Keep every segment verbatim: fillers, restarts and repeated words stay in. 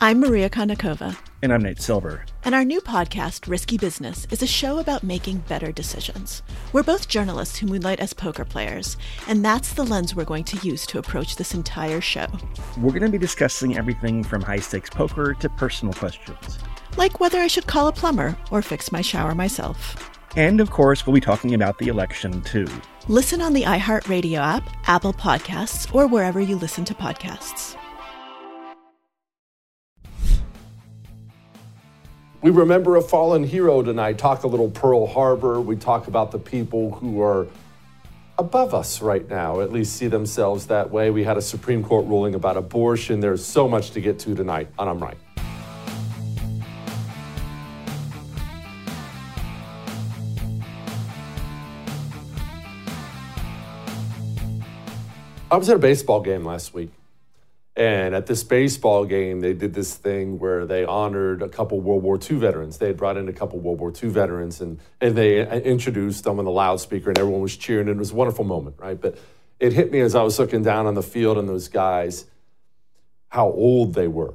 I'm Maria Konnikova. And I'm Nate Silver. And our new podcast, Risky Business, is a show about making better decisions. We're both journalists who moonlight as poker players, and that's the lens we're going to use to approach this entire show. We're going to be discussing everything from high-stakes poker to personal questions. Like whether I should call a plumber or fix my shower myself. And, of course, we'll be talking about the election, too. Listen on the iHeartRadio app, Apple Podcasts, or wherever you listen to podcasts. We remember a fallen hero tonight, talk a little Pearl Harbor. We talk about the people who are above us right now, at least see themselves that way. We had a Supreme Court ruling about abortion. There's so much to get to tonight on I'm Right. I was at a baseball game last week. And at this baseball game, they did this thing where they honored a couple World War Two veterans. They had brought in a couple World War Two veterans, and, and they introduced them on the loudspeaker, and everyone was cheering, and it was a wonderful moment, right? But it hit me as I was looking down on the field and those guys, how old they were.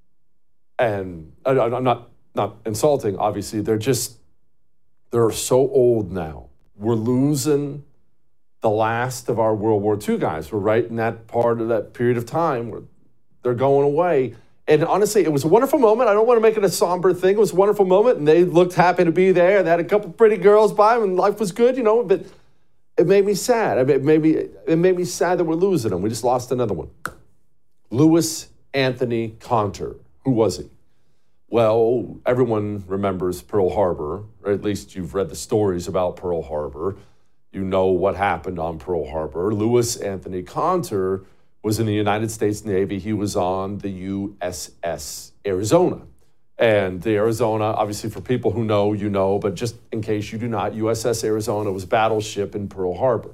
And I, I'm not, not insulting, obviously. They're just, they're so old now. We're losing the last of our World War Two guys. We're right in that part of that period of time where they're going away. And honestly, it was a wonderful moment. I don't want to make it a somber thing. It was a wonderful moment, and they looked happy to be there. They had a couple pretty girls by them, and life was good, you know, but it made me sad. I mean, it made me, it made me sad that we're losing them. We just lost another one. Louis Anthony Conter. Who was he? Well, everyone remembers Pearl Harbor, or at least you've read the stories about Pearl Harbor. You know what happened on Pearl Harbor. Louis Anthony Conter was in the United States Navy. He was on the U S S Arizona. And the Arizona, obviously for people who know, you know, but just in case you do not, U S S Arizona was a battleship in Pearl Harbor.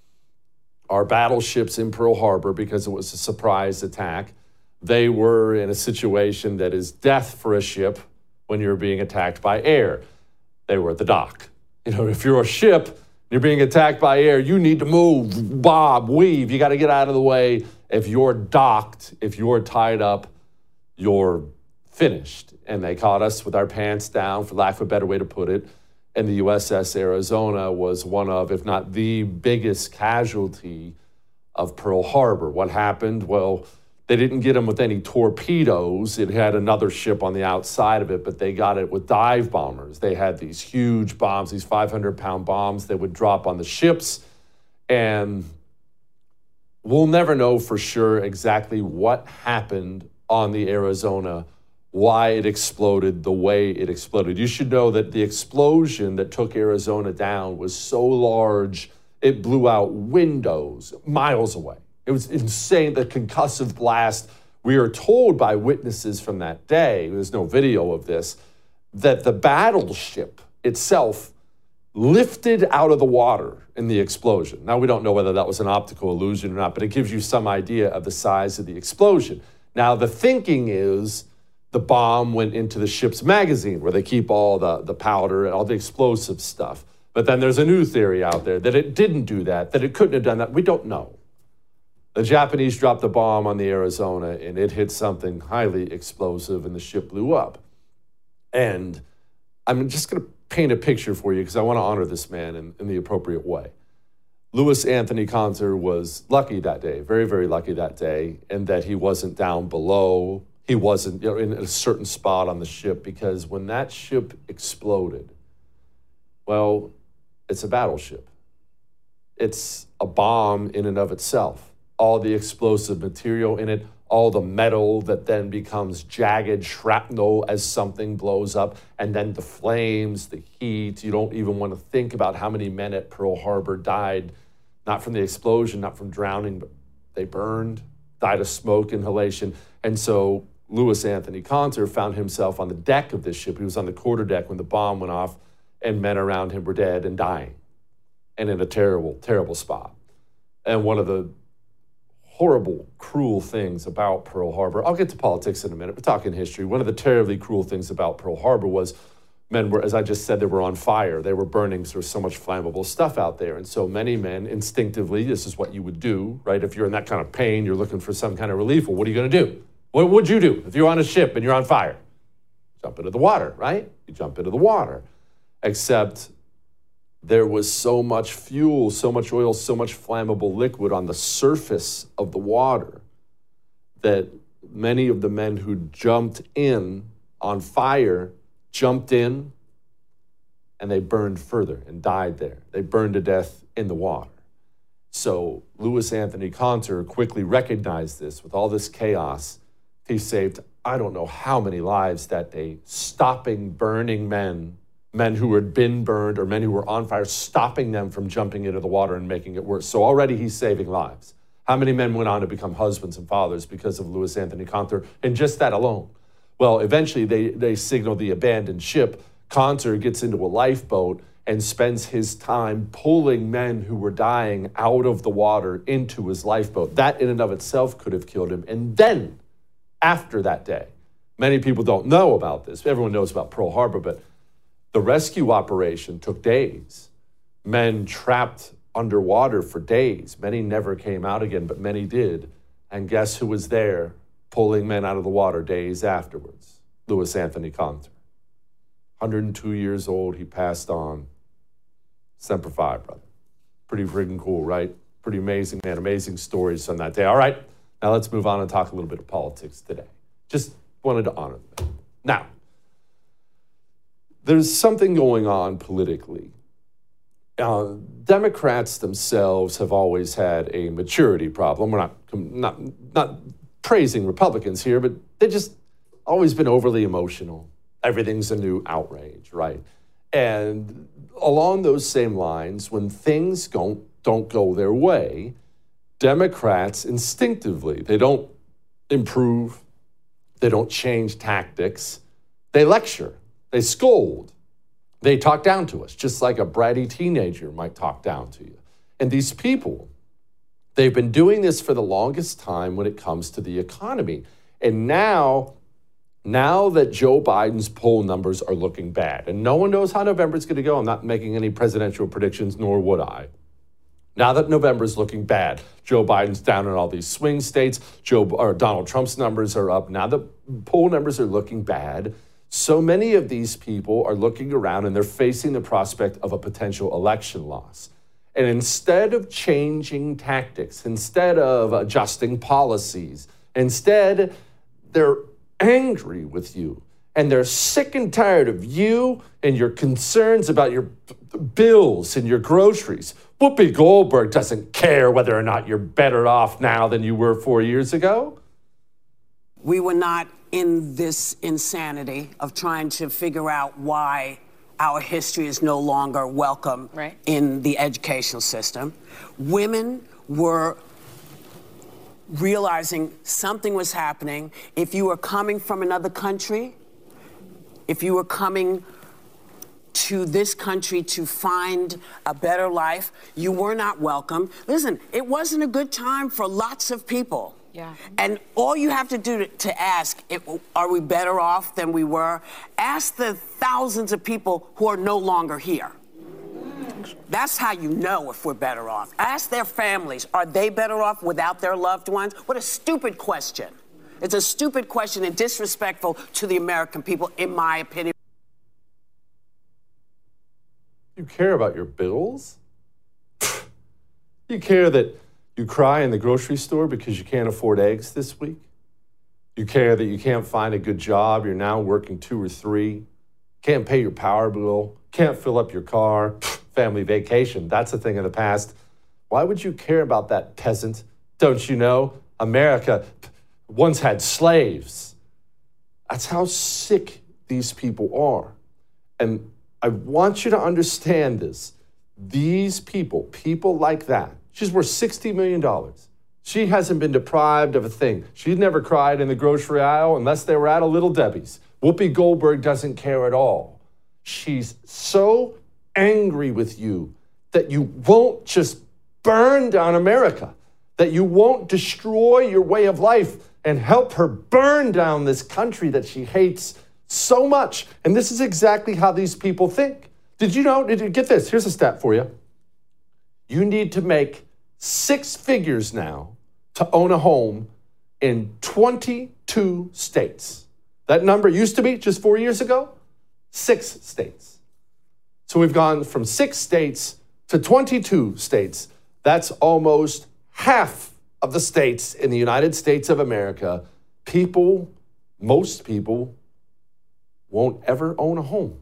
Our battleships in Pearl Harbor, because it was a surprise attack, they were in a situation that is death for a ship when you're being attacked by air. They were at the dock. You know, if you're a ship, you're being attacked by air, you need to move, bob, weave. You got to get out of the way. If you're docked, if you're tied up, you're finished. And they caught us with our pants down, for lack of a better way to put it. And the U S S Arizona was one of, if not the biggest casualty of Pearl Harbor. What happened? Well, they didn't get them with any torpedoes. It had another ship on the outside of it, but they got it with dive bombers. They had these huge bombs, these five hundred pound bombs that would drop on the ships. And we'll never know for sure exactly what happened on the Arizona, why it exploded the way it exploded. You should know that the explosion that took Arizona down was so large, it blew out windows miles away. It was insane, the concussive blast. We are told by witnesses from that day, there's no video of this, that the battleship itself lifted out of the water in the explosion. Now, we don't know whether that was an optical illusion or not, but it gives you some idea of the size of the explosion. Now, the thinking is the bomb went into the ship's magazine where they keep all the, the powder and all the explosive stuff. But then there's a new theory out there that it didn't do that, that it couldn't have done that. We don't know. The Japanese dropped a bomb on the Arizona, and it hit something highly explosive, and the ship blew up. And I'm just going to paint a picture for you because I want to honor this man in, in the appropriate way. Louis Anthony Conter was lucky that day, very, very lucky that day, and that he wasn't down below. He wasn't, you know, in a certain spot on the ship, because when that ship exploded, well, it's a battleship. It's a bomb in and of itself. All the explosive material in it, all the metal that then becomes jagged shrapnel as something blows up, and then the flames, the heat. You don't even want to think about how many men at Pearl Harbor died, not from the explosion, not from drowning, but they burned, died of smoke inhalation. And so Louis Anthony Conter found himself on the deck of this ship. He was on the quarterdeck when the bomb went off, and men around him were dead and dying, and in a terrible, terrible spot. And one of the horrible, cruel things about Pearl Harbor, I'll get to politics in a minute, we're talking history. One of the terribly cruel things about Pearl Harbor was men were, as I just said, they were on fire. They were burning. There was so much flammable stuff out there. And so many men instinctively, this is what you would do, right? If you're in that kind of pain, you're looking for some kind of relief. Well, what are you going to do? What would you do if you're on a ship and you're on fire? Jump into the water, right? You jump into the water. Except there was so much fuel, so much oil, so much flammable liquid on the surface of the water that many of the men who jumped in on fire jumped in and they burned further and died there. They burned to death in the water. So Louis Anthony Conter quickly recognized this. With all this chaos, he saved I don't know how many lives that day, stopping burning men, men who had been burned or men who were on fire, stopping them from jumping into the water and making it worse. So already he's saving lives. How many men went on to become husbands and fathers because of Louis Anthony Conter? And just that alone. Well, eventually they, they signal the abandoned ship. Conter gets into a lifeboat and spends his time pulling men who were dying out of the water into his lifeboat. That in and of itself could have killed him. And then, after that day, many people don't know about this. Everyone knows about Pearl Harbor, but the rescue operation took days. Men trapped underwater for days. Many never came out again, but many did. And guess who was there pulling men out of the water days afterwards? Louis Anthony Conter. one hundred two years old, he passed on. Semper Fi, brother. Pretty friggin' cool, right? Pretty amazing, man. Amazing stories on that day. All right, now let's move on and talk a little bit of politics today. Just wanted to honor them. Now, there's something going on politically. Uh, Democrats themselves have always had a maturity problem. We're not, not, not praising Republicans here, but they've just always been overly emotional. Everything's a new outrage, right? And along those same lines, when things don't, don't go their way, Democrats instinctively, they don't improve, they don't change tactics, they lecture, they scold, they talk down to us, just like a bratty teenager might talk down to you. And these people, they've been doing this for the longest time when it comes to the economy. And now, now that Joe Biden's poll numbers are looking bad, and no one knows how November is going to go, I'm not making any presidential predictions, nor would I. Now that November is looking bad, Joe Biden's down in all these swing states, Joe or Donald Trump's numbers are up. Now the poll numbers are looking bad. So many of these people are looking around and they're facing the prospect of a potential election loss. And instead of changing tactics, instead of adjusting policies, instead they're angry with you. And they're sick and tired of you and your concerns about your bills and your groceries. Whoopi Goldberg doesn't care whether or not you're better off now than you were four years ago. We were not in this insanity of trying to figure out why our history is no longer welcome right. in the educational system. Women were realizing something was happening. If you were coming from another country, if you were coming to this country to find a better life, you were not welcome. Listen, it wasn't a good time for lots of people. Yeah. And all you have to do to, to ask, it, are we better off than we were? Ask the thousands of people who are no longer here. That's how you know if we're better off. Ask their families, are they better off without their loved ones? What a stupid question. It's a stupid question and disrespectful to the American people, in my opinion. You care about your bills? You care that you cry in the grocery store because you can't afford eggs this week? You care that you can't find a good job, you're now working two or three, can't pay your power bill, can't fill up your car, family vacation, that's a thing of the past. Why would you care about that, peasant? Don't you know? America once had slaves. That's how sick these people are. And I want you to understand this. These people, people like that, she's worth sixty million dollars. She hasn't been deprived of a thing. She's never cried in the grocery aisle unless they were at a Little Debbie's. Whoopi Goldberg doesn't care at all. She's so angry with you that you won't just burn down America, that you won't destroy your way of life and help her burn down this country that she hates so much. And this is exactly how these people think. Did you know, did you get this? Here's a stat for you. You need to make six figures now to own a home in twenty-two states. That number used to be, just four years ago, six states. So we've gone from six states to twenty-two states. That's almost half of the states in the United States of America. People, most people, won't ever own a home.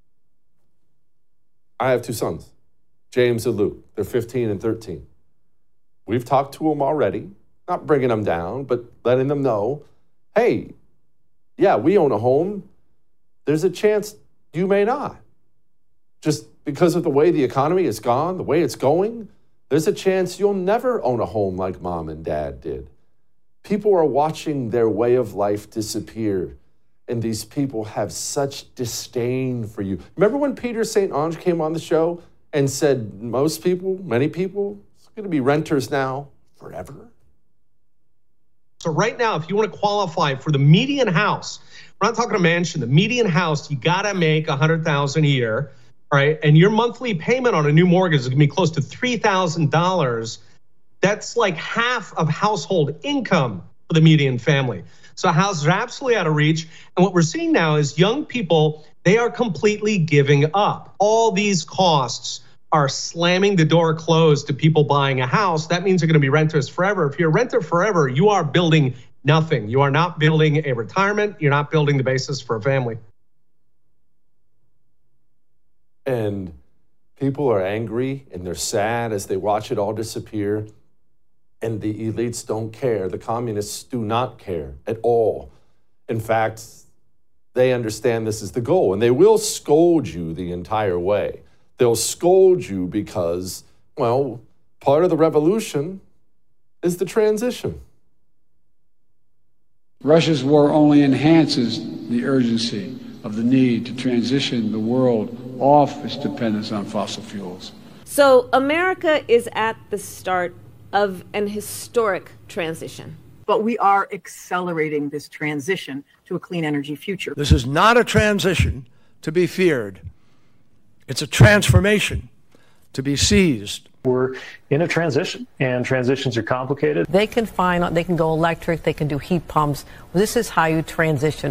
I have two sons, James and Luke. They're fifteen and thirteen. We've talked to them already, not bringing them down, but letting them know, hey, yeah, we own a home. There's a chance you may not. Just because of the way the economy has gone, the way it's going, there's a chance you'll never own a home like mom and dad did. People are watching their way of life disappear, and these people have such disdain for you. Remember when Peter Saint Onge came on the show and said most people, many people, it's going to be renters now forever? So right now, if you want to qualify for the median house, we're not talking a mansion, the median house, you got to make one hundred thousand dollars a year, all right? And your monthly payment on a new mortgage is going to be close to three thousand dollars. That's like half of household income for the median family. So houses are absolutely out of reach. And what we're seeing now is young people, they are completely giving up. All these costs are slamming the door closed to people buying a house. That means they're going to be renters forever. If you're a renter forever, you are building nothing. You are not building a retirement. You're not building the basis for a family. And people are angry and they're sad as they watch it all disappear. And the elites don't care. The communists do not care at all. In fact, they understand this is the goal, and they will scold you the entire way. They'll scold you because, well, part of the revolution is the transition. Russia's war only enhances the urgency of the need to transition the world off its dependence on fossil fuels. So America is at the start of an historic transition. But we are accelerating this transition to a clean energy future. This is not a transition to be feared. It's a transformation to be seized. We're in a transition, and transitions are complicated. They can find, they can go electric, they can do heat pumps. This is how you transition.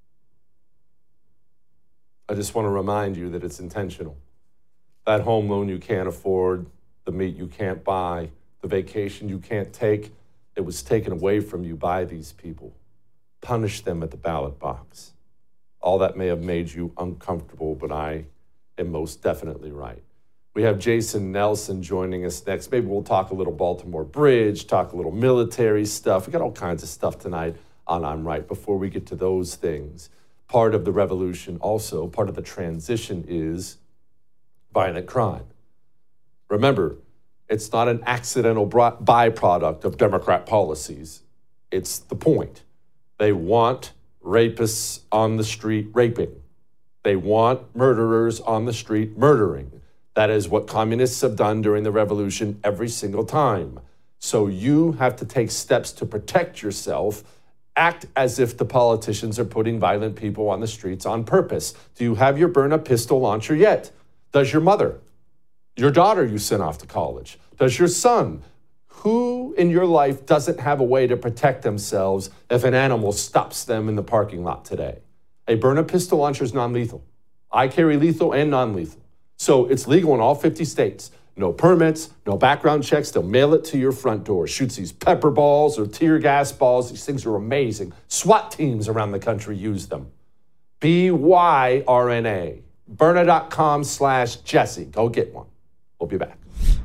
I just want to remind you that it's intentional. That home loan you can't afford, the meat you can't buy, the vacation you can't take, it was taken away from you by these people. Punish them at the ballot box. All that may have made you uncomfortable, but I am most definitely right. We have Jason Nelson joining us next. Maybe we'll talk a little Baltimore Bridge, talk a little military stuff. We got all kinds of stuff tonight on I'm Right. Before we get to those things, part of the revolution also, part of the transition is violent crime. Remember, it's not an accidental byproduct of Democrat policies. It's the point. They want rapists on the street raping. They want murderers on the street murdering. That is what communists have done during the revolution every single time. So you have to take steps to protect yourself. Act as if the politicians are putting violent people on the streets on purpose. Do you have your burn-up pistol launcher yet? Does your mother? Your daughter you sent off to college? Does your son? Who in your life doesn't have a way to protect themselves if an animal stops them in the parking lot today? A burn-up pistol launcher is non-lethal. I carry lethal and non-lethal. So it's legal in all fifty states. No permits, no background checks. They'll mail it to your front door. Shoots these pepper balls or tear gas balls. These things are amazing. SWAT teams around the country use them. B Y R N A. Byrna.com slash Jesse. Go get one. We'll be back.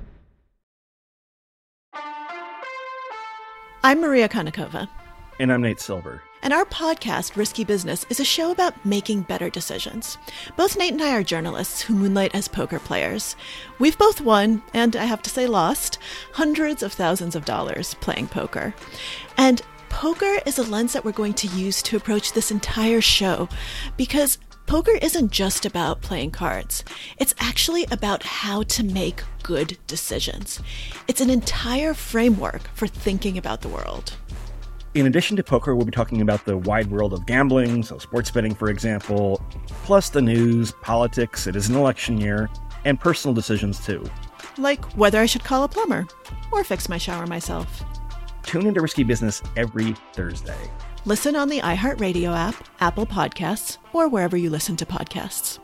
I'm Maria Konnikova. And I'm Nate Silver. And our podcast, Risky Business, is a show about making better decisions. Both Nate and I are journalists who moonlight as poker players. We've both won, and I have to say lost, hundreds of thousands of dollars playing poker. And poker is a lens that we're going to use to approach this entire show, because poker isn't just about playing cards. It's actually about how to make good decisions. It's an entire framework for thinking about the world. In addition to poker, we'll be talking about the wide world of gambling, so sports betting, for example, plus the news, politics, it is an election year, and personal decisions, too. Like whether I should call a plumber or fix my shower myself. Tune into Risky Business every Thursday. Listen on the iHeartRadio app, Apple Podcasts, or wherever you listen to podcasts.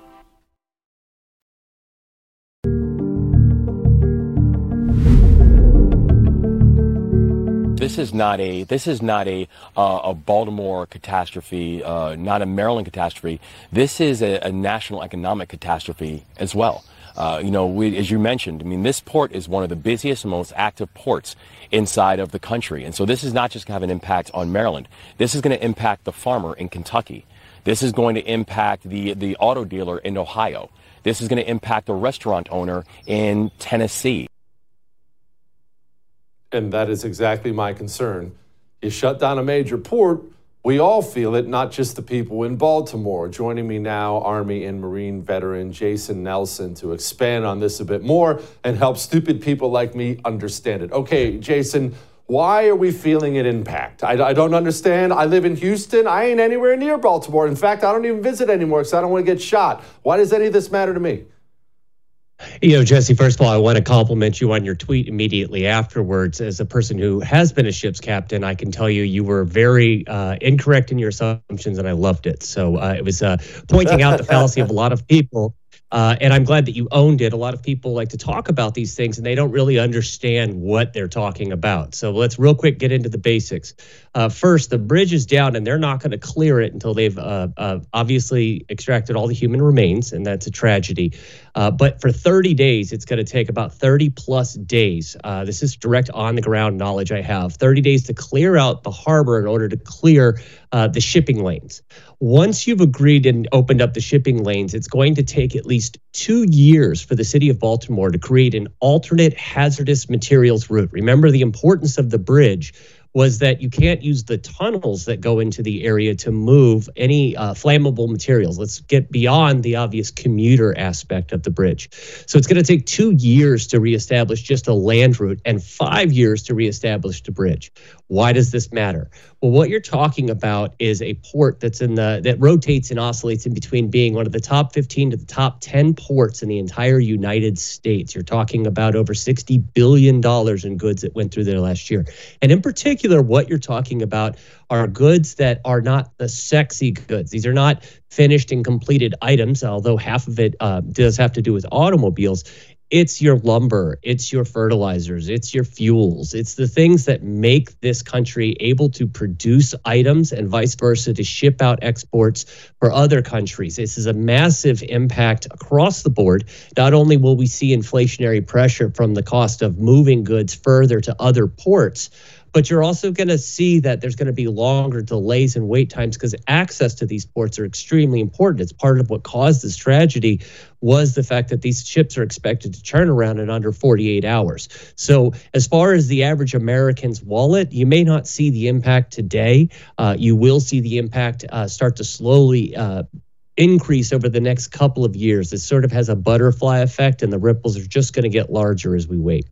This is not a this is not a uh, a Baltimore catastrophe, uh, not a Maryland catastrophe. This is a, a national economic catastrophe as well. Uh, you know, we, as you mentioned, I mean, this port is one of the busiest and most active ports inside of the country. And so this is not just going to have an impact on Maryland. This is going to impact the farmer in Kentucky. This is going to impact the, the auto dealer in Ohio. This is going to impact the restaurant owner in Tennessee. And that is exactly my concern. You shut down a major port, we all feel it, not just the people in Baltimore. Joining me now, Army and Marine veteran Jason Nelson, to expand on this a bit more and help stupid people like me understand it. Okay, Jason, why are we feeling an impact? I, I don't understand. I live in Houston. I ain't anywhere near Baltimore. In fact, I don't even visit anymore because I don't want to get shot. Why does any of this matter to me? You know, Jesse, first of all, I want to compliment you on your tweet immediately afterwards. As a person who has been a ship's captain, I can tell you you were very uh, incorrect in your assumptions, and I loved it. So uh, it was uh, pointing out the fallacy of a lot of people. Uh, and I'm glad that you owned it. A lot of people like to talk about these things and they don't really understand what they're talking about. So let's real quick get into the basics. Uh, first, the bridge is down and they're not going to clear it until they've uh, uh, obviously extracted all the human remains, and that's a tragedy. Uh, but for thirty days, it's going to take about thirty plus days. Uh, this is direct on the ground knowledge I have. thirty days to clear out the harbor in order to clear uh, the shipping lanes. Once you've agreed and opened up the shipping lanes, it's going to take at least two years for the city of Baltimore to create an alternate hazardous materials route. Remember, the importance of the bridge was that you can't use the tunnels that go into the area to move any uh, flammable materials. Let's get beyond the obvious commuter aspect of the bridge. So it's going to take two years to reestablish just a land route and five years to reestablish the bridge. Why does this matter? Well, what you're talking about is a port that's in the that rotates and oscillates in between being one of the top fifteen to the top ten ports in the entire United States. You're talking about over sixty billion dollars in goods that went through there last year. And in particular, what you're talking about are goods that are not the sexy goods. These are not finished and completed items, although half of it uh, does have to do with automobiles. It's your lumber, it's your fertilizers, it's your fuels. It's the things that make this country able to produce items and vice versa to ship out exports for other countries. This is a massive impact across the board. Not only will we see inflationary pressure from the cost of moving goods further to other ports, but you're also going to see that there's going to be longer delays and wait times because access to these ports are extremely important. It's part of what caused this tragedy was the fact that these ships are expected to turn around in under forty-eight hours. So as far as the average American's wallet, you may not see the impact today. Uh, you will see the impact uh, start to slowly uh, increase over the next couple of years. It sort of has a butterfly effect, and the ripples are just going to get larger as we wait.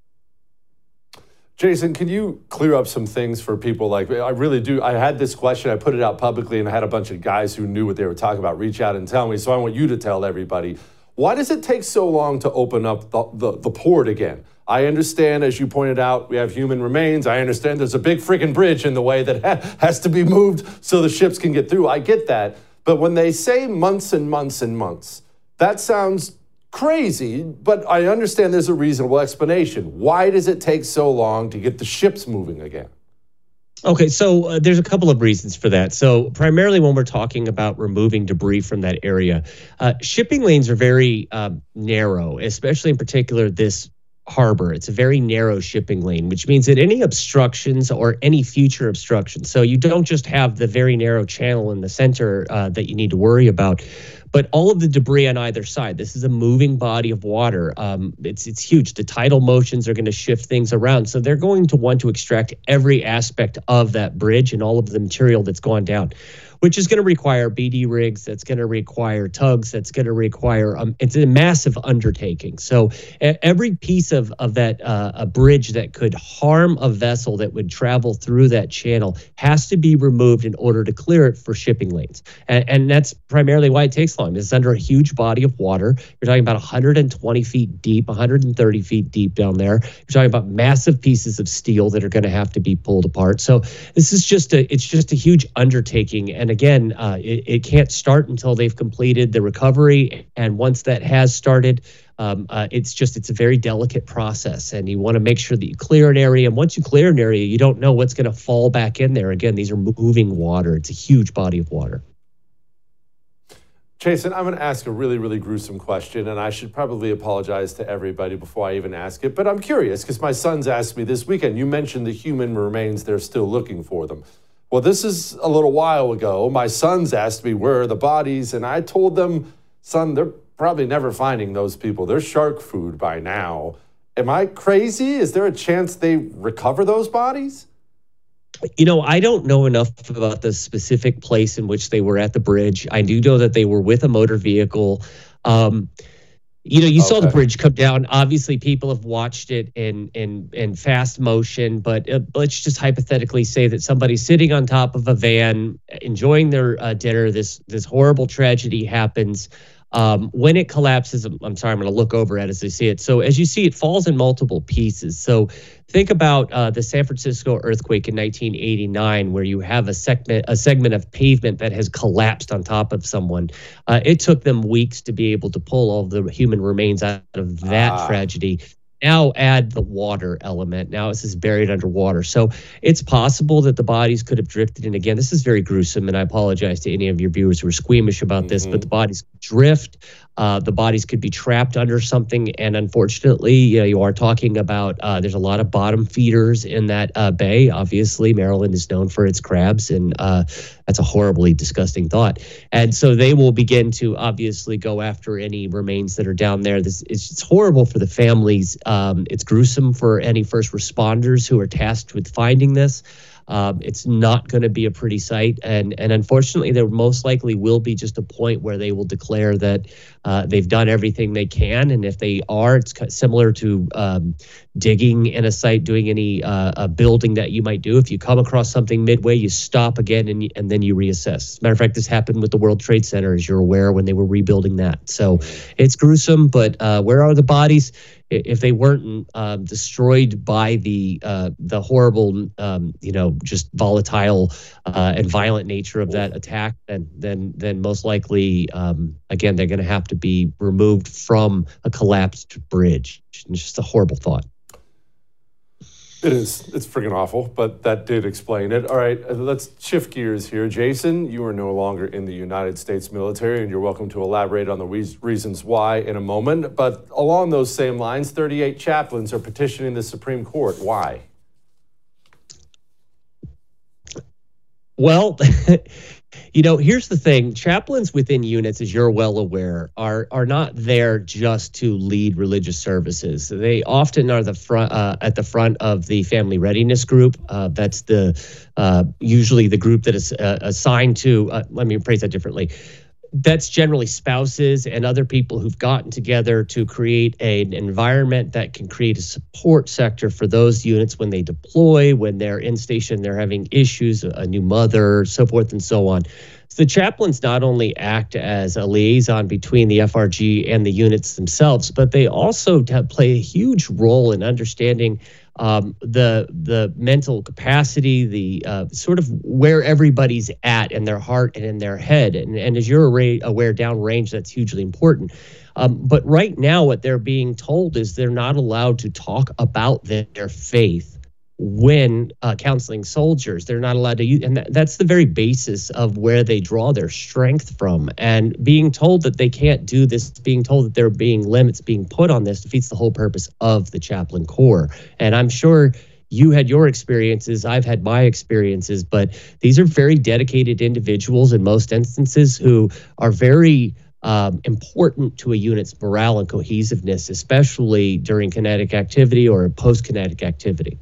Jason, can you clear up some things for people? Like, I really do. I had this question. I put it out publicly, and I had a bunch of guys who knew what they were talking about reach out and tell me. So I want you to tell everybody, why does it take so long to open up the, the, the port again? I understand, as you pointed out, we have human remains. I understand there's a big freaking bridge in the way that ha- has to be moved so the ships can get through. I get that. But when they say months and months and months, that sounds crazy, but I understand there's a reasonable explanation. Why does it take so long to get the ships moving again? Okay, so uh, there's a couple of reasons for that. So primarily when we're talking about removing debris from that area, uh, shipping lanes are very uh, narrow, especially in particular this harbor. It's a very narrow shipping lane, which means that any obstructions or any future obstructions, so you don't just have the very narrow channel in the center uh, that you need to worry about, but all of the debris on either side. This is a moving body of water. Um, it's it's huge. The tidal motions are going to shift things around. So they're going to want to extract every aspect of that bridge and all of the material that's gone down, which is going to require B D rigs, that's going to require tugs, that's going to require, um, it's a massive undertaking. So every piece of, of that uh, a bridge that could harm a vessel that would travel through that channel has to be removed in order to clear it for shipping lanes. And, and that's primarily why it takes long. on. It's under a huge body of water. You're talking about one hundred twenty feet deep, one hundred thirty feet deep down there. You're talking about massive pieces of steel that are going to have to be pulled apart. So this is just a, it's just a huge undertaking. And again, uh, it, it can't start until they've completed the recovery. And once that has started, Um, uh, it's just, it's a very delicate process, and you want to make sure that you clear an area. And once you clear an area, you don't know what's going to fall back in there. Again, these are moving water. It's a huge body of water. Jason, I'm going to ask a really, really gruesome question, and I should probably apologize to everybody before I even ask it. But I'm curious because my sons asked me this weekend, you mentioned the human remains, they're still looking for them. Well, this is a little while ago. My sons asked me, where are the bodies? And I told them, son, they're probably never finding those people. They're shark food by now. Am I crazy? Is there a chance they recover those bodies? You know, I don't know enough about the specific place in which they were at the bridge. I do know that they were with a motor vehicle. Um, you know, you okay. saw the bridge come down. Obviously, people have watched it in in in fast motion. But uh, let's just hypothetically say that somebody's sitting on top of a van, enjoying their uh, dinner. This this horrible tragedy happens. Um, when it collapses, I'm sorry, I'm going to look over at it as I see it. So as you see, it falls in multiple pieces. So think about uh, the San Francisco earthquake in nineteen eighty-nine, where you have a segment, a segment of pavement that has collapsed on top of someone. Uh, it took them weeks to be able to pull all of the human remains out of that ah. tragedy. Now add the water element. Now this is buried underwater. So it's possible that the bodies could have drifted in. Again, this is very gruesome, and I apologize to any of your viewers who are squeamish about mm-hmm. this, but the bodies drift. Uh, the bodies could be trapped under something, and unfortunately, you know, you are talking about, uh, there's a lot of bottom feeders in that uh, bay. Obviously, Maryland is known for its crabs, and uh, that's a horribly disgusting thought. And so they will begin to obviously go after any remains that are down there. This is it's horrible for the families. Um, it's gruesome for any first responders who are tasked with finding this. Um, it's not going to be a pretty sight. And, and unfortunately, there most likely will be just a point where they will declare that uh, they've done everything they can. And if they are, it's similar to um, digging in a site, doing any uh, a building that you might do. If you come across something midway, you stop again and, and then you reassess. As a matter of fact, this happened with the World Trade Center, as you're aware, when they were rebuilding that. So it's gruesome, but uh, where are the bodies? If they weren't um, destroyed by the uh, the horrible, um, you know, just volatile uh, and violent nature of that attack, then then then most likely, um, again, they're going to have to be removed from a collapsed bridge. It's just a horrible thought. It is. It's freaking awful, but that did explain it. All right, let's shift gears here. Jason, you are no longer in the United States military, and you're welcome to elaborate on the re- reasons why in a moment. But along those same lines, thirty-eight chaplains are petitioning the Supreme Court. Why? Well, you know, here's the thing. Chaplains within units, as you're well aware, are are not there just to lead religious services. They often are the front uh, at the front of the family readiness group. Uh, that's the uh, usually the group that is uh, assigned to. Uh, let me phrase that differently. That's generally spouses and other people who've gotten together to create a, an environment that can create a support sector for those units when they deploy, when they're in station, they're having issues, a new mother, so forth and so on. So the chaplains not only act as a liaison between the F R G and the units themselves, but they also t- play a huge role in understanding Um, the the mental capacity, the uh, sort of where everybody's at in their heart and in their head. And, and as you're aware, downrange, that's hugely important. Um, but right now, what they're being told is they're not allowed to talk about their, their faith when uh, counseling soldiers. They're not allowed to use, and that, that's the very basis of where they draw their strength from. And being told that they can't do this, being told that there are being limits being put on this, defeats the whole purpose of the chaplain corps. And I'm sure you had your experiences, I've had my experiences, but these are very dedicated individuals in most instances who are very Um, important to a unit's morale and cohesiveness, especially during kinetic activity or post-kinetic activity.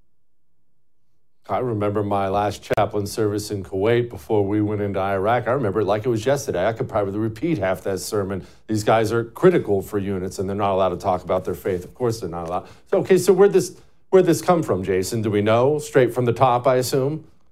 I remember my last chaplain service in Kuwait before we went into Iraq. I remember it like it was yesterday. I could probably repeat half that sermon. These guys are critical for units, and they're not allowed to talk about their faith. Of course they're not allowed. So, okay, so where'd this, where'd this come from, Jason? Do we know? Straight from the top, I assume?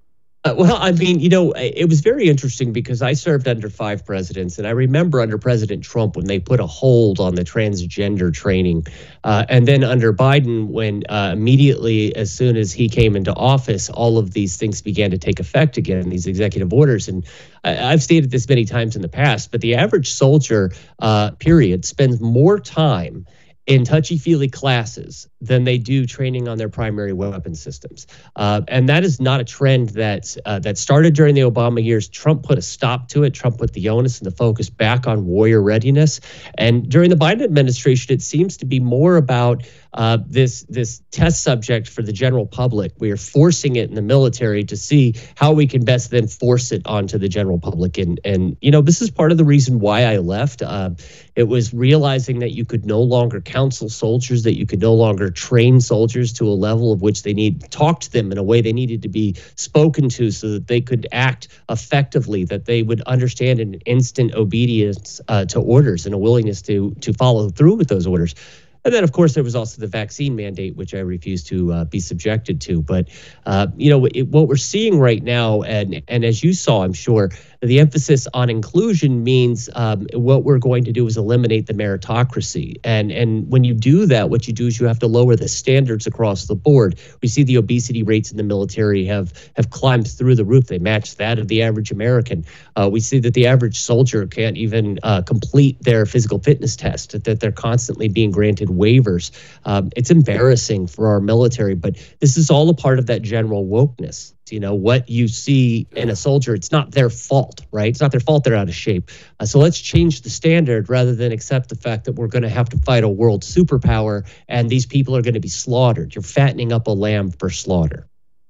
Uh, well, I mean, you know, it was very interesting because I served under five presidents, and I remember under President Trump when they put a hold on the transgender training, uh, and then under Biden when uh, immediately as soon as he came into office, all of these things began to take effect again, these executive orders. And I, I've stated this many times in the past, but the average soldier, uh, period, spends more time in touchy-feely classes than they do training on their primary weapon systems. Uh, and that is not a trend that, uh, that started during the Obama years. Trump put a stop to it. Trump put the onus and the focus back on warrior readiness. And during the Biden administration, it seems to be more about uh, this, this test subject for the general public. We are forcing it in the military to see how we can best then force it onto the general public. And, and you know, this is part of the reason why I left. Uh, it was realizing that you could no longer counsel soldiers, that you could no longer train soldiers to a level of which they need to talk to them in a way they needed to be spoken to so that they could act effectively, that they would understand an instant obedience uh, to orders and a willingness to to follow through with those orders. And then, of course, there was also the vaccine mandate, which I refused to uh, be subjected to. But, uh, you know, it, what we're seeing right now, and and as you saw, I'm sure, the emphasis on inclusion means um, what we're going to do is eliminate the meritocracy. And, and when you do that, what you do is you have to lower the standards across the board. We see the obesity rates in the military have, have climbed through the roof. They match that of the average American. Uh, we see that the average soldier can't even uh, complete their physical fitness test, that they're constantly being granted waivers. Um, it's embarrassing for our military, but this is all a part of that general wokeness. You know, what you see in a soldier, it's not their fault, right? It's not their fault they're out of shape. Uh, so let's change the standard rather than accept the fact that we're going to have to fight a world superpower and these people are going to be slaughtered. You're fattening up a lamb for slaughter.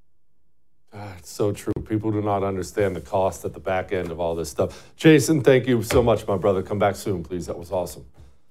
Ah, it's so true. People do not understand the cost at the back end of all this stuff. Jason, thank you so much, my brother. Come back soon, please. That was awesome.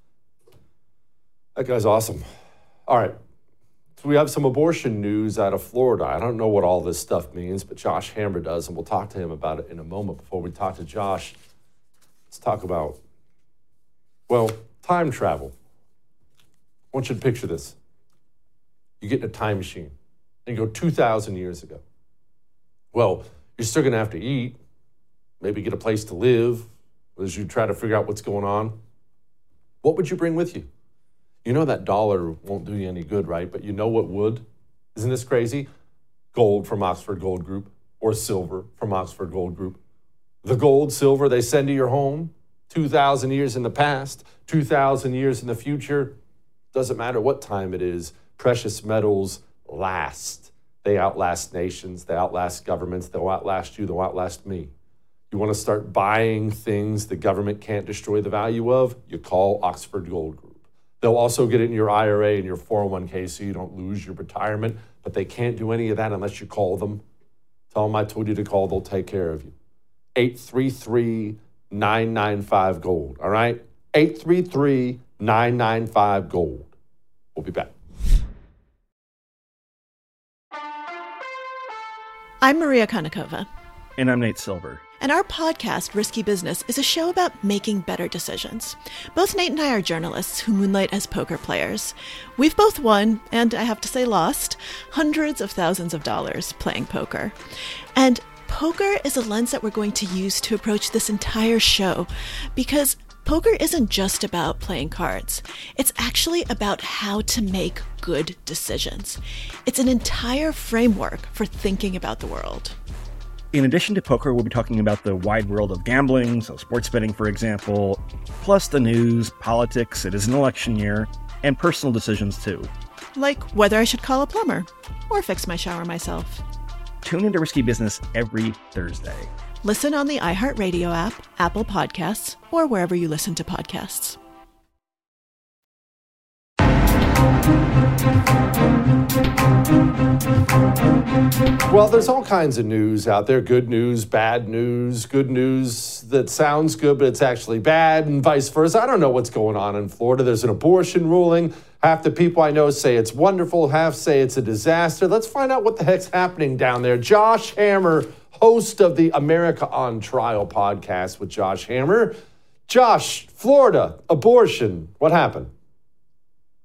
That guy's awesome. All right. So we have some abortion news out of Florida. I don't know what all this stuff means, but Josh Hammer does, and we'll talk to him about it in a moment. Before we talk to Josh, let's talk about, well, time travel. I want you to picture this. You get in a time machine and you go two thousand years ago. Well, you're still going to have to eat, maybe get a place to live as you try to figure out what's going on. What would you bring with you? You know that dollar won't do you any good, right? But you know what would? Isn't this crazy? Gold from Oxford Gold Group or silver from Oxford Gold Group. The gold, silver they send to your home, two thousand years in the past, two thousand years in the future. Doesn't matter what time it is, precious metals last. They outlast nations, they outlast governments, they'll outlast you, they'll outlast me. You want to start buying things the government can't destroy the value of? You call Oxford Gold Group. They'll also get it in your I R A and your four oh one k so you don't lose your retirement, but they can't do any of that unless you call them. Tell them I told you to call, they'll take care of you. eight three three, nine nine five, GOLD, all right? eight three three, nine nine five, GOLD. We'll be back. I'm Maria Konnikova. And I'm Nate Silver. And our podcast, Risky Business, is a show about making better decisions. Both Nate and I are journalists who moonlight as poker players. We've both won, and I have to say lost, hundreds of thousands of dollars playing poker. And poker is a lens that we're going to use to approach this entire show, because poker isn't just about playing cards. It's actually about how to make good decisions. It's an entire framework for thinking about the world. In addition to poker, we'll be talking about the wide world of gambling, so sports betting, for example, plus the news, politics, it is an election year, and personal decisions, too. Like whether I should call a plumber or fix my shower myself. Tune into Risky Business every Thursday. Listen on the iHeartRadio app, Apple Podcasts, or wherever you listen to podcasts. Well, there's all kinds of news out there. Good news, bad news, good news that sounds good, but it's actually bad, and vice versa. I don't know what's going on in Florida. There's an abortion ruling. Half the people I know say it's wonderful, half say it's a disaster. Let's find out what the heck's happening down there. Josh Hammer, host of the America on Trial podcast with Josh Hammer. Josh, Florida, abortion. What happened?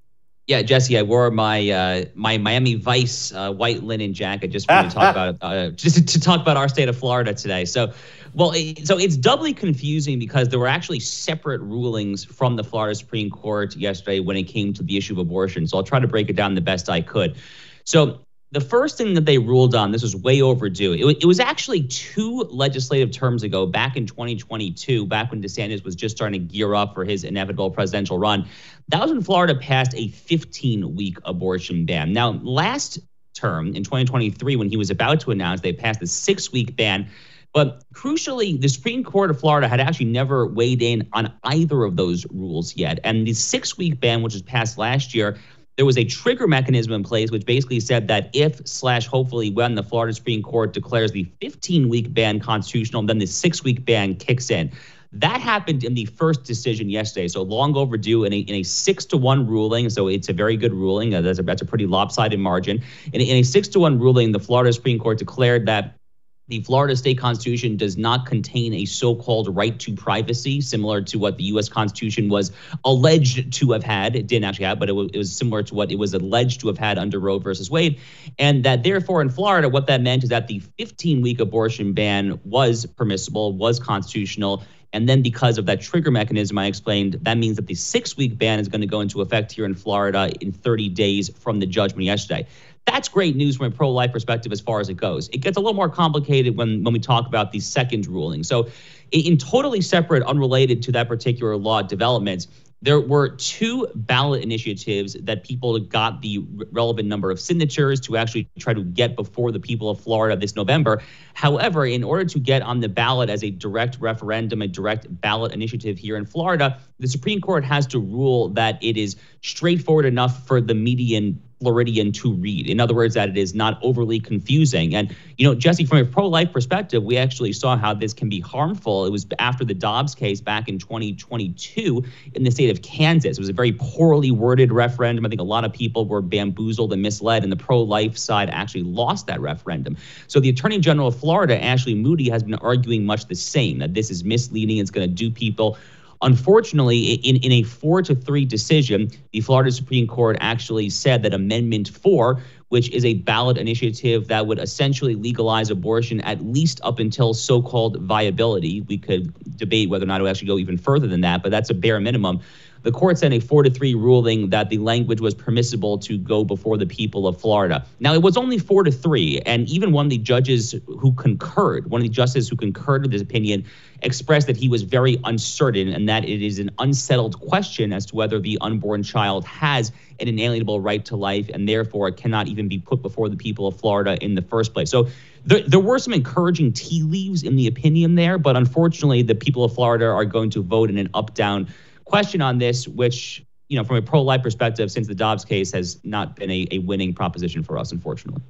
Yeah, Jesse, I wore my uh, my Miami Vice uh, white linen jacket just for you to talk about uh, just to talk about our state of Florida today. So, well, it, so it's doubly confusing because there were actually separate rulings from the Florida Supreme Court yesterday when it came to the issue of abortion. So I'll try to break it down the best I could. So the first thing that they ruled on, this was way overdue. It, it was actually two legislative terms ago, back in twenty twenty-two, back when DeSantis was just starting to gear up for his inevitable presidential run. That was when Florida passed a fifteen-week abortion ban. Now, last term, in twenty twenty-three, when he was about to announce, they passed a six-week ban. But crucially, the Supreme Court of Florida had actually never weighed in on either of those rules yet. And the six-week ban, which was passed last year, there was a trigger mechanism in place which basically said that if slash hopefully when the Florida Supreme Court declares the fifteen-week ban constitutional, then the six-week ban kicks in. That happened in the first decision yesterday, so long overdue in a, in a six to one ruling. So it's a very good ruling. Uh, that's, a, that's a pretty lopsided margin. In, in a six to one ruling, the Florida Supreme Court declared that the Florida state constitution does not contain a so-called right to privacy, similar to what the U S Constitution was alleged to have had. It didn't actually have, but it was, it was similar to what it was alleged to have had under Roe versus Wade. And that therefore in Florida, what that meant is that the fifteen-week abortion ban was permissible, was constitutional. And then because of that trigger mechanism I explained, that means that the six-week ban is going to go into effect here in Florida in thirty days from the judgment yesterday. That's great news from a pro-life perspective as far as it goes. It gets a little more complicated when, when we talk about the second ruling. So in, in totally separate, unrelated to that particular law developments, there were two ballot initiatives that people got the relevant number of signatures to actually try to get before the people of Florida this November. However, in order to get on the ballot as a direct referendum, a direct ballot initiative here in Florida, the Supreme Court has to rule that it is straightforward enough for the median Floridian to read. In other words, that it is not overly confusing. And, you know, Jesse, from a pro-life perspective, we actually saw how this can be harmful. It was after the Dobbs case back in twenty twenty-two in the state of Kansas. It was a very poorly worded referendum. I think a lot of people were bamboozled and misled, and the pro-life side actually lost that referendum. So the Attorney General of Florida, Ashley Moody, has been arguing much the same, that this is misleading. It's going to do people. Unfortunately, in, in a four to three decision, the Florida Supreme Court actually said that Amendment four, which is a ballot initiative that would essentially legalize abortion at least up until so-called viability. We could debate whether or not it would actually go even further than that, but that's a bare minimum. The court sent a four to three ruling that the language was permissible to go before the people of Florida. Now, it was only four to three, and even one of the judges who concurred, one of the justices who concurred with this opinion, expressed that he was very uncertain and that it is an unsettled question as to whether the unborn child has an inalienable right to life and therefore cannot even be put before the people of Florida in the first place. So there, there were some encouraging tea leaves in the opinion there, but unfortunately, the people of Florida are going to vote in an up-down question on this, which, you know, from a pro-life perspective, since the Dobbs case has not been a, a winning proposition for us, unfortunately.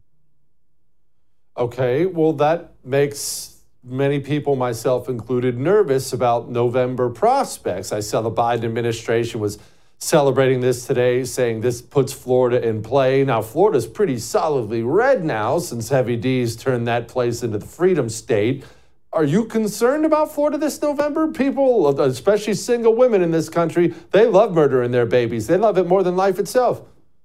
Okay, well, that makes many people, myself included, nervous about November prospects. I saw the Biden administration was celebrating this today, saying this puts Florida in play. Now, Florida's pretty solidly red now since Heavy D's turned that place into the Freedom State. Are you concerned about Florida this November? People, especially single women in this country, they love murdering their babies. They love it more than life itself.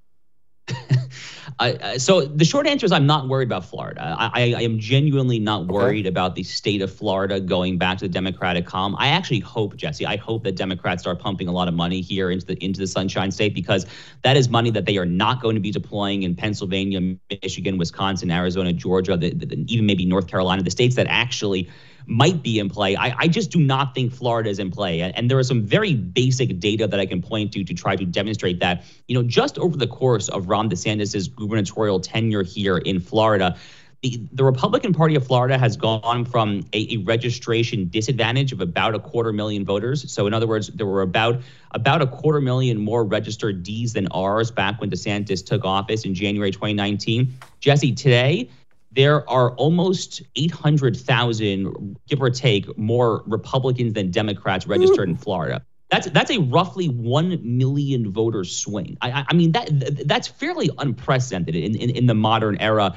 Uh, so the short answer is I'm not worried about Florida. I, I am genuinely not worried okay. about the state of Florida going back to the Democratic column. I actually hope, Jesse, I hope that Democrats start pumping a lot of money here into the into the Sunshine State, because that is money that they are not going to be deploying in Pennsylvania, Michigan, Wisconsin, Arizona, Georgia, the, the, even maybe North Carolina, the states that actually might be in play. I, I just do not think Florida is in play. And, and there are some very basic data that I can point to to try to demonstrate that. You know, just over the course of Ron DeSantis' gubernatorial tenure here in Florida, the, the Republican Party of Florida has gone from a, a registration disadvantage of about a quarter million voters. So in other words, there were about about a quarter million more registered D's than R's back when DeSantis took office in January twenty nineteen. Jesse, today, there are almost eight hundred thousand, give or take, more Republicans than Democrats registered in Florida. That's that's a roughly one million voter swing. I, I mean, that that's fairly unprecedented in, in, in the modern era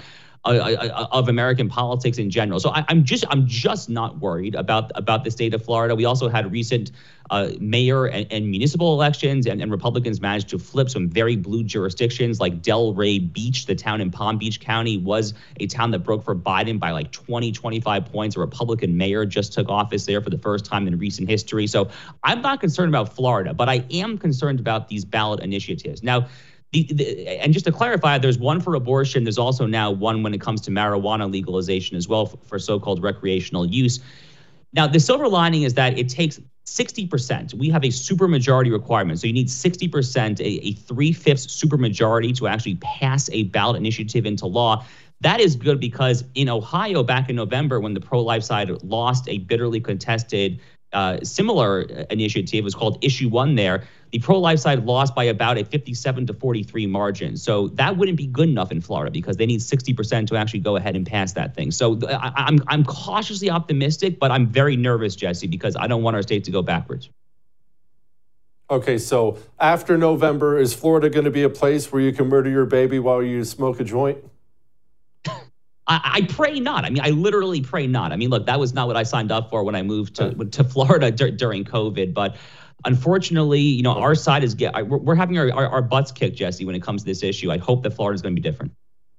uh, of American politics in general. So I, I'm just I'm just not worried about about the state of Florida. We also had recent uh, mayor and, and municipal elections, and, and Republicans managed to flip some very blue jurisdictions like Delray Beach. The town in Palm Beach County was a town that broke for Biden by like twenty, twenty-five points. A Republican mayor just took office there for the first time in recent history. So I'm not concerned about Florida, but I am concerned about these ballot initiatives. Now, The, the, and just to clarify, there's one for abortion. There's also now one when it comes to marijuana legalization as well for, for so-called recreational use. Now, the silver lining is that it takes sixty percent. We have a supermajority requirement. So you need sixty percent, a, a three-fifths supermajority to actually pass a ballot initiative into law. That is good because in Ohio back in November, when the pro-life side lost a bitterly contested uh, similar initiative, it was called Issue One there, the pro-life side lost by about a fifty-seven to forty-three margin. So that wouldn't be good enough in Florida because they need sixty percent to actually go ahead and pass that thing. So I, I'm I'm cautiously optimistic, but I'm very nervous, Jesse, because I don't want our state to go backwards. Okay, so after November, is Florida going to be a place where you can murder your baby while you smoke a joint? I, I pray not. I mean, I literally pray not. I mean, look, that was not what I signed up for when I moved to to Florida dur- during COVID, but unfortunately, you know, our side is get we're, we're having our, our, our butts kicked, Jesse, when it comes to this issue. I hope that Florida is going to be different.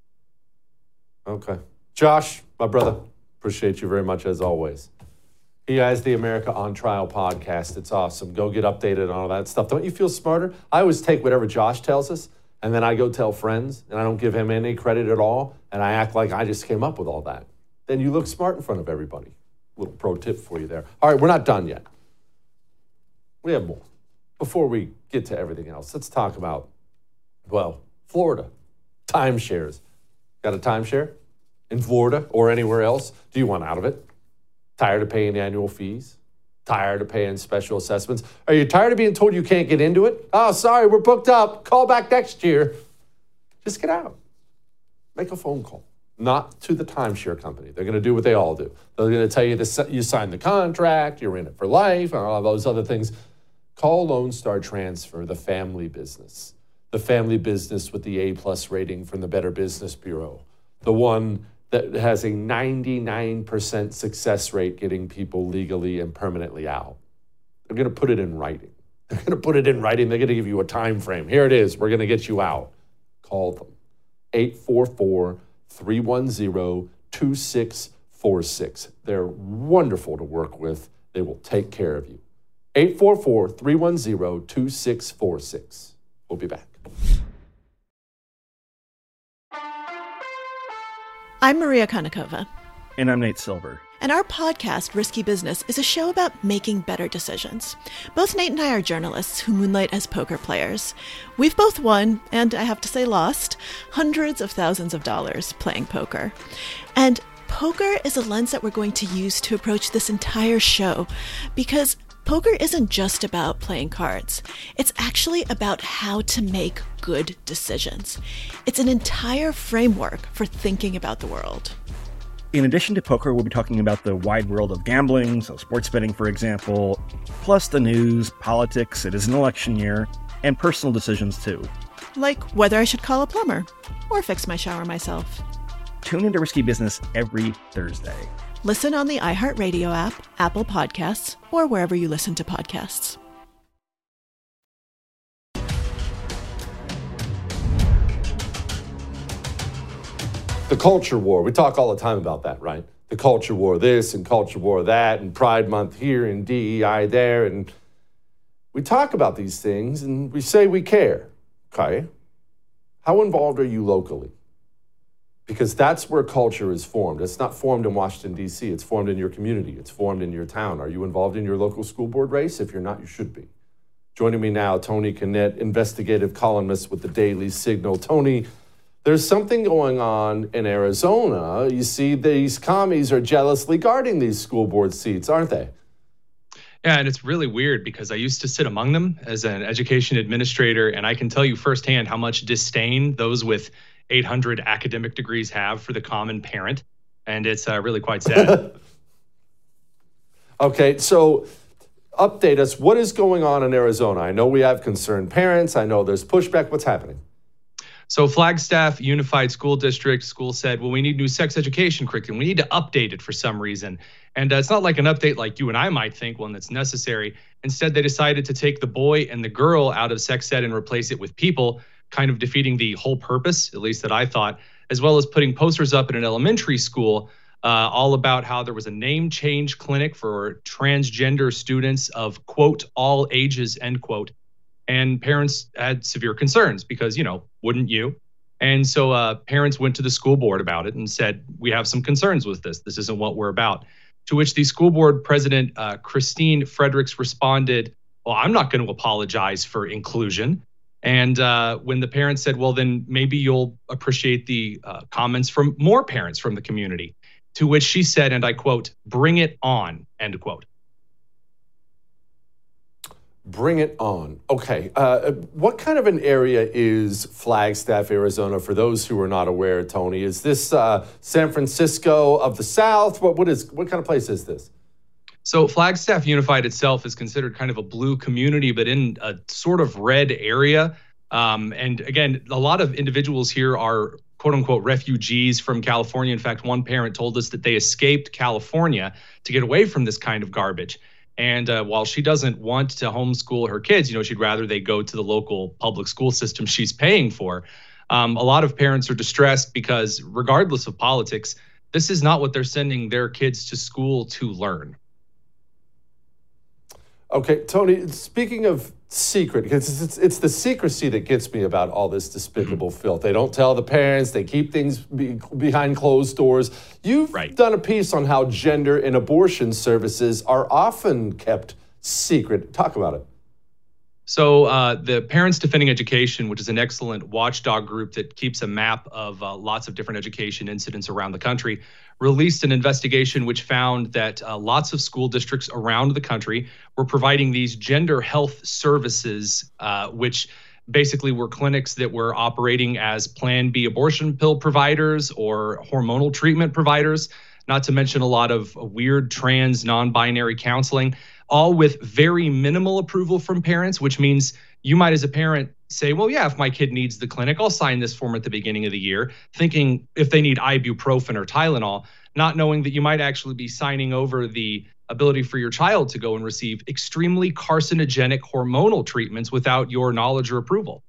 Okay. Josh, my brother, appreciate you very much as always. He has the America on Trial podcast. It's awesome. Go get updated on all that stuff. Don't you feel smarter? I always take whatever Josh tells us, and then I go tell friends, and I don't give him any credit at all, and I act like I just came up with all that. Then you look smart in front of everybody. Little pro tip for you there. All right, we're not done yet. We have more. Before we get to everything else, let's talk about, well, Florida. Timeshares. Got a timeshare in Florida or anywhere else? Do you want out of it? Tired of paying annual fees? Tired of paying special assessments? Are you tired of being told you can't get into it? Oh, sorry, we're booked up. Call back next year. Just get out. Make a phone call. Not to the timeshare company. They're going to do what they all do. They're going to tell you that you signed the contract, you're in it for life, and all those other things. Call Lone Star Transfer, the family business. The family business with the A-plus rating from the Better Business Bureau. The one that has a ninety-nine percent success rate getting people legally and permanently out. They're going to put it in writing. They're going to put it in writing. They're going to give you a time frame. Here it is. We're going to get you out. Call them. eight four four, three one zero, two six four six. They're wonderful to work with. They will take care of you. eight four four, three one zero, two six four six. We'll be back. I'm Maria Konnikova. And I'm Nate Silver. And our podcast, Risky Business, is a show about making better decisions. Both Nate and I are journalists who moonlight as poker players. We've both won, and I have to say lost, hundreds of thousands of dollars playing poker. And poker is a lens that we're going to use to approach this entire show, because poker isn't just about playing cards. It's actually about how to make good decisions. It's an entire framework for thinking about the world. In addition to poker, we'll be talking about the wide world of gambling, so sports betting, for example, plus the news, politics, it is an election year, and personal decisions too. Like whether I should call a plumber or fix my shower myself. Tune into Risky Business every Thursday. Listen on the iHeartRadio app, Apple Podcasts, or wherever you listen to podcasts. The culture war. We talk all the time about that, right? The culture war this and culture war that and Pride Month here and D E I there. And we talk about these things and we say we care, okay? How involved are you locally? Because that's where culture is formed. It's not formed in Washington, D C. It's formed in your community. It's formed in your town. Are you involved in your local school board race? If you're not, you should be. Joining me now, Tony Kinnett, investigative columnist with the Daily Signal. Tony, there's something going on in Arizona. You see, these commies are jealously guarding these school board seats, aren't they? Yeah, and it's really weird because I used to sit among them as an education administrator, and I can tell you firsthand how much disdain those with eight hundred academic degrees have for the common parent, and it's uh, really quite sad. Okay, so update us. What is going on in Arizona? I know we have concerned parents. I know there's pushback. What's happening? So Flagstaff Unified School District school said, well, we need new sex education curriculum. We need to update it for some reason. And uh, it's not like an update like you and I might think, one that's necessary. Instead, they decided to take the boy and the girl out of sex ed and replace it with people, kind of defeating the whole purpose, at least that I thought, as well as putting posters up in an elementary school uh, all about how there was a name change clinic for transgender students of, quote, all ages, end quote. And parents had severe concerns because, you know, wouldn't you? And so uh, parents went to the school board about it and said, we have some concerns with this. This isn't what we're about. To which the school board president, uh, Christine Fredericks, responded, well, I'm not going to apologize for inclusion. And uh, when the parents said, well, then maybe you'll appreciate the uh, comments from more parents from the community, to which she said, and I quote, bring it on, end quote. Bring it on. Okay. Uh, what kind of an area is Flagstaff, Arizona, for those who are not aware, Tony? Is this uh, San Francisco of the South? What, what is what kind of place is this? So Flagstaff Unified itself is considered kind of a blue community, but in a sort of red area. Um, and again, a lot of individuals here are quote unquote refugees from California. In fact, one parent told us that they escaped California to get away from this kind of garbage. And uh, while she doesn't want to homeschool her kids, you know, she'd rather they go to the local public school system she's paying for. Um, a lot of parents are distressed because regardless of politics, this is not what they're sending their kids to school to learn. Okay, Tony, speaking of secret, because it's, it's the secrecy that gets me about all this despicable mm-hmm. filth. They don't tell the parents. They keep things be, behind closed doors. You've right. done a piece on how gender and abortion services are often kept secret. Talk about it. So uh, the Parents Defending Education, which is an excellent watchdog group that keeps a map of uh, lots of different education incidents around the country, released an investigation which found that uh, lots of school districts around the country were providing these gender health services, uh, which basically were clinics that were operating as Plan B abortion pill providers or hormonal treatment providers, not to mention a lot of weird trans non-binary counseling, all with very minimal approval from parents, which means you might as a parent say, well, yeah, if my kid needs the clinic, I'll sign this form at the beginning of the year, thinking if they need ibuprofen or Tylenol, not knowing that you might actually be signing over the ability for your child to go and receive extremely carcinogenic hormonal treatments without your knowledge or approval.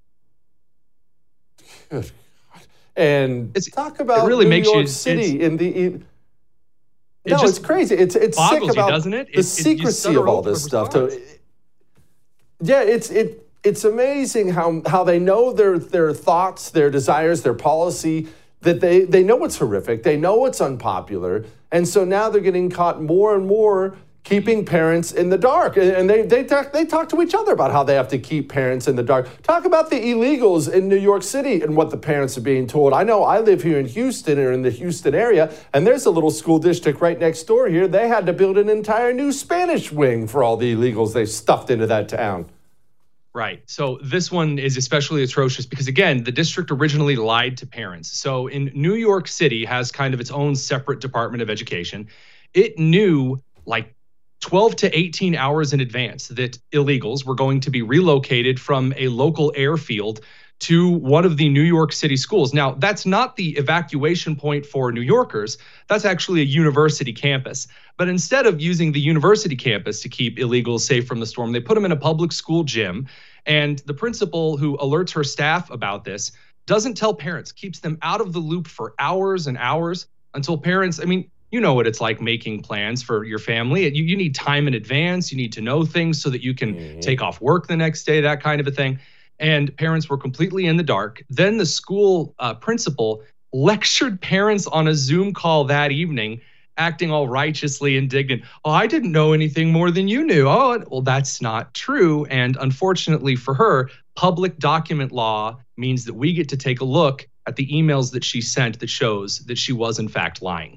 Good. And it's, talk about it really New makes York you, City in the... In, It no, just it's crazy. It's it's sick boggles about you, doesn't it? the It- it- you secrecy stutter of all over this stuff. response. To, yeah, it's it it's amazing how how they know their their thoughts, their desires, their policy. That they they know it's horrific. They know it's unpopular, and so now they're getting caught more and more keeping parents in the dark. And and they they talk they talk to each other about how they have to keep parents in the dark. Talk about the illegals in New York City and what the parents are being told. I know I live here in Houston or in the Houston area, and there's a little school district right next door here. They had to build an entire new Spanish wing for all the illegals they stuffed into that town. Right. So this one is especially atrocious because, again, the district originally lied to parents. So in New York City has kind of its own separate Department of Education. It knew like twelve to eighteen hours in advance that illegals were going to be relocated from a local airfield to one of the New York City schools. Now, that's not the evacuation point for New Yorkers. That's actually a university campus. But instead of using the university campus to keep illegals safe from the storm, they put them in a public school gym. And the principal who alerts her staff about this doesn't tell parents, keeps them out of the loop for hours and hours until parents, I mean, you know what it's like making plans for your family. You, you need time in advance. You need to know things so that you can mm-hmm. take off work the next day, that kind of a thing. And parents were completely in the dark. Then the school uh, principal lectured parents on a Zoom call that evening, acting all righteously indignant. Oh, I didn't know anything more than you knew. Oh, well, that's not true. And unfortunately for her, public document law means that we get to take a look at the emails that she sent that shows that she was in fact lying.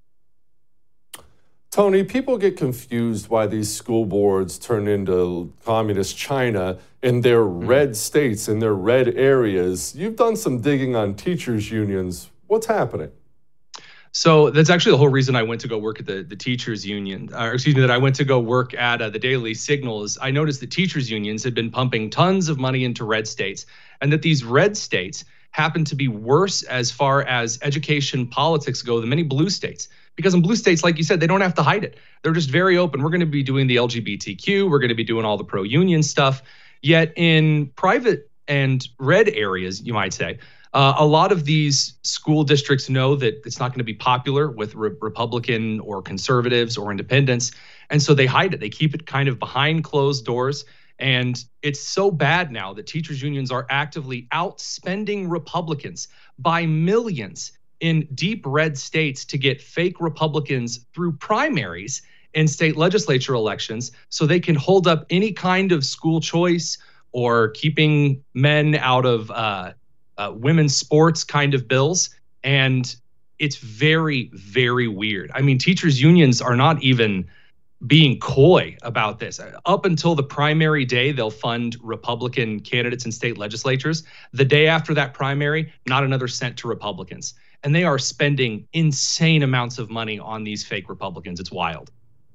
Tony, people get confused why these school boards turn into communist China in their mm-hmm. red states, in their red areas. You've done some digging on teachers' unions. What's happening? So that's actually the whole reason I went to go work at the, the teachers union, or excuse me, that I went to go work at uh, the Daily Signal. Is I noticed that teachers unions had been pumping tons of money into red states, and that these red states happen to be worse as far as education politics go than many blue states. Because in blue states, like you said, they don't have to hide it. They're just very open. We're going to be doing the L G B T Q. We're going to be doing all the pro-union stuff. Yet in private and red areas, you might say, uh, a lot of these school districts know that it's not going to be popular with re- Republican or conservatives or independents. And so they hide it. They keep it kind of behind closed doors. And it's so bad now that teachers unions are actively outspending Republicans by millions in deep red states to get fake Republicans through primaries in state legislature elections so they can hold up any kind of school choice or keeping men out of uh, uh, women's sports kind of bills. And it's very, very weird. I mean, teachers unions are not even being coy about this. Up until the primary day, they'll fund Republican candidates in state legislatures. The day after that primary, not another cent to Republicans. And they are spending insane amounts of money on these fake Republicans. It's wild.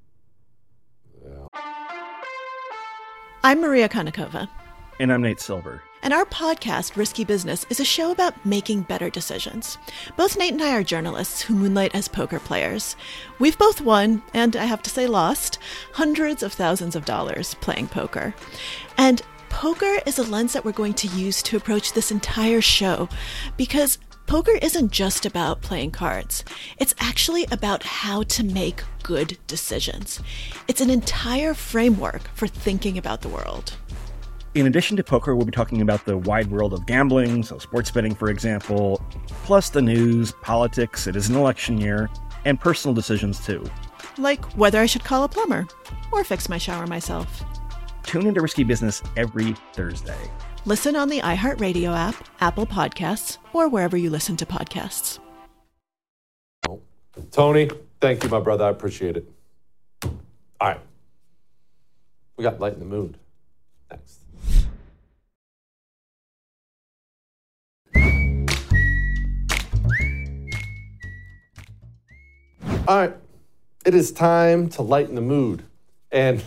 I'm Maria Konnikova. And I'm Nate Silver. And our podcast, Risky Business, is a show about making better decisions. Both Nate and I are journalists who moonlight as poker players. We've both won, and I have to say lost, hundreds of thousands of dollars playing poker. And poker is a lens that we're going to use to approach this entire show, because poker isn't just about playing cards. It's actually about how to make good decisions. It's an entire framework for thinking about the world. In addition to poker, we'll be talking about the wide world of gambling, so sports betting, for example, plus the news, politics, it is an election year, and personal decisions too. Like whether I should call a plumber or fix my shower myself. Tune into Risky Business every Thursday. Listen on the iHeartRadio app, Apple Podcasts, or wherever you listen to podcasts. Tony, thank you, my brother. I appreciate it. All right. We got Light in the Mood next. All right. It is time to lighten the mood. And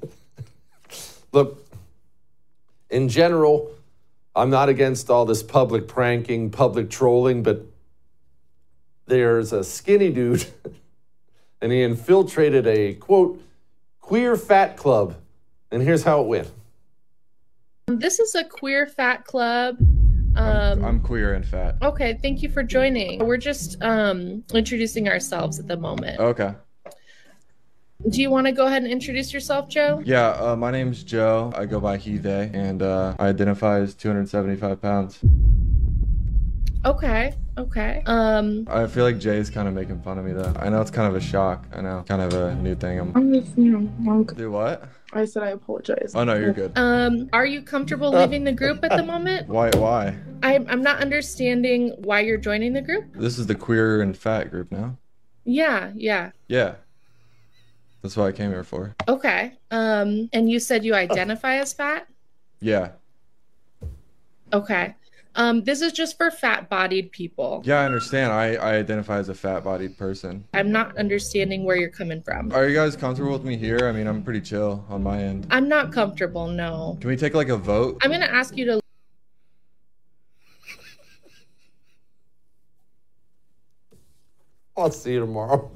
look, in general, I'm not against all this public pranking, public trolling, but there's a skinny dude, and he infiltrated a, quote, queer fat club. And here's how it went. This is a queer fat club. Um, I'm, I'm queer and fat. Okay, thank you for joining. We're just um, introducing ourselves at the moment. Okay. Do you want to go ahead and introduce yourself, Joe? Yeah, uh, my name's Joe. I go by he, they, and uh, I identify as two hundred seventy-five pounds. Okay, okay. Um, I feel like Jay's kind of making fun of me, though. I know it's kind of a shock. I know, kind of a new thing. I'm, I'm just, you know, I'm... Do what? I said I apologize. Oh, no, you're good. Um, are you comfortable leaving the group at the moment? Why, why? I'm, I'm not understanding why you're joining the group. This is the queer and fat group now? Yeah, yeah. Yeah. That's what I came here for. Okay. Um, and you said you identify as fat? Yeah. Okay. Um, this is just for fat-bodied people. Yeah, I understand. I, I identify as a fat-bodied person. I'm not understanding where you're coming from. Are you guys comfortable with me here? I mean, I'm pretty chill on my end. I'm not comfortable, no. Can we take like a vote? I'm going to ask you to... I'll see you tomorrow.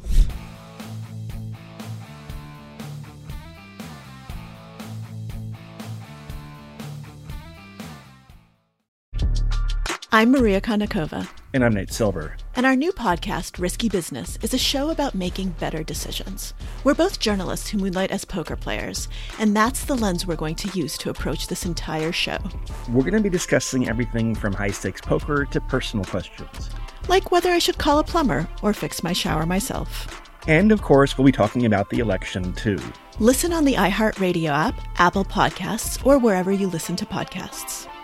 I'm Maria Konnikova. And I'm Nate Silver. And our new podcast, Risky Business, is a show about making better decisions. We're both journalists who moonlight as poker players, and that's the lens we're going to use to approach this entire show. We're going to be discussing everything from high-stakes poker to personal questions. Like whether I should call a plumber or fix my shower myself. And, of course, we'll be talking about the election, too. Listen on the iHeartRadio app, Apple Podcasts, or wherever you listen to podcasts.